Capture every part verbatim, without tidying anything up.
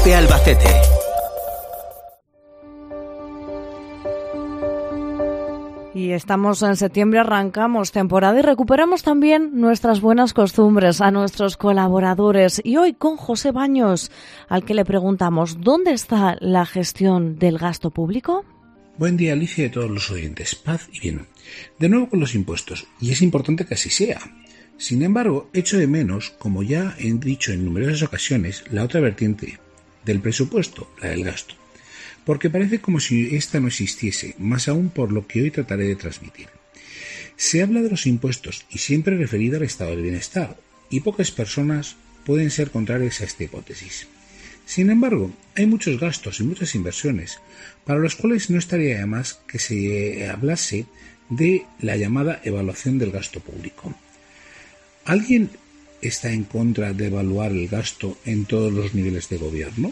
de Albacete. Y estamos en septiembre, arrancamos temporada y recuperamos también nuestras buenas costumbres a nuestros colaboradores. Y hoy con José Baños, al que le preguntamos, ¿dónde está la gestión del gasto público? Buen día, Alicia, y a todos los oyentes. Paz y bien. De nuevo con los impuestos, y es importante que así sea. Sin embargo, echo de menos, como ya he dicho en numerosas ocasiones, la otra vertiente del presupuesto, la del gasto. Porque parece como si ésta no existiese, más aún por lo que hoy trataré de transmitir. Se habla de los impuestos y siempre referido al estado del bienestar, y pocas personas pueden ser contrarias a esta hipótesis. Sin embargo, hay muchos gastos y muchas inversiones para los cuales no estaría de más que se hablase de la llamada evaluación del gasto público. ¿Alguien está en contra de evaluar el gasto en todos los niveles de gobierno?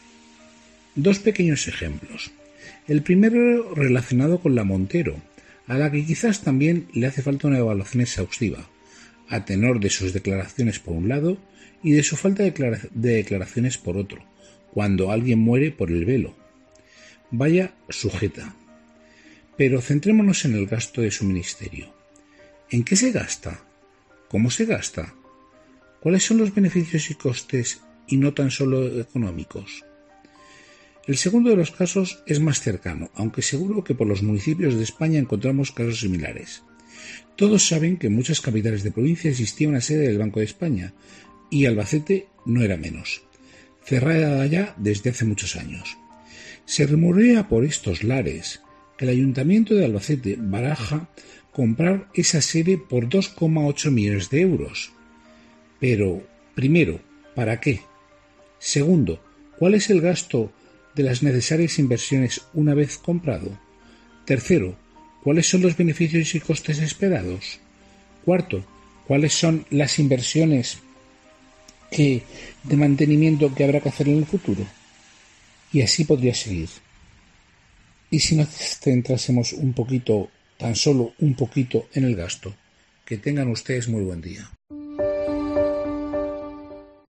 Dos pequeños ejemplos. El primero relacionado con la Montero, a la que quizás también le hace falta una evaluación exhaustiva, a tenor de sus declaraciones por un lado y de su falta de declaraciones por otro, cuando alguien muere por el velo. Vaya sujeta. Pero centrémonos en el gasto de su ministerio. ¿En qué se gasta? ¿Cómo se gasta? ¿Cuáles son los beneficios y costes y no tan solo económicos? El segundo de los casos es más cercano, aunque seguro que por los municipios de España encontramos casos similares. Todos saben que en muchas capitales de provincia existía una sede del Banco de España, y Albacete no era menos, cerrada ya desde hace muchos años. Se rumorea por estos lares que el Ayuntamiento de Albacete baraja comprar esa sede por dos coma ocho millones de euros. Pero, primero, ¿para qué? Segundo, ¿cuál es el gasto de las necesarias inversiones una vez comprado? Tercero, ¿cuáles son los beneficios y costes esperados? Cuarto, ¿cuáles son las inversiones que, de mantenimiento que habrá que hacer en el futuro? Y así podría seguir. ¿Y si nos centrásemos un poquito, tan solo un poquito, en el gasto? Que tengan ustedes muy buen día.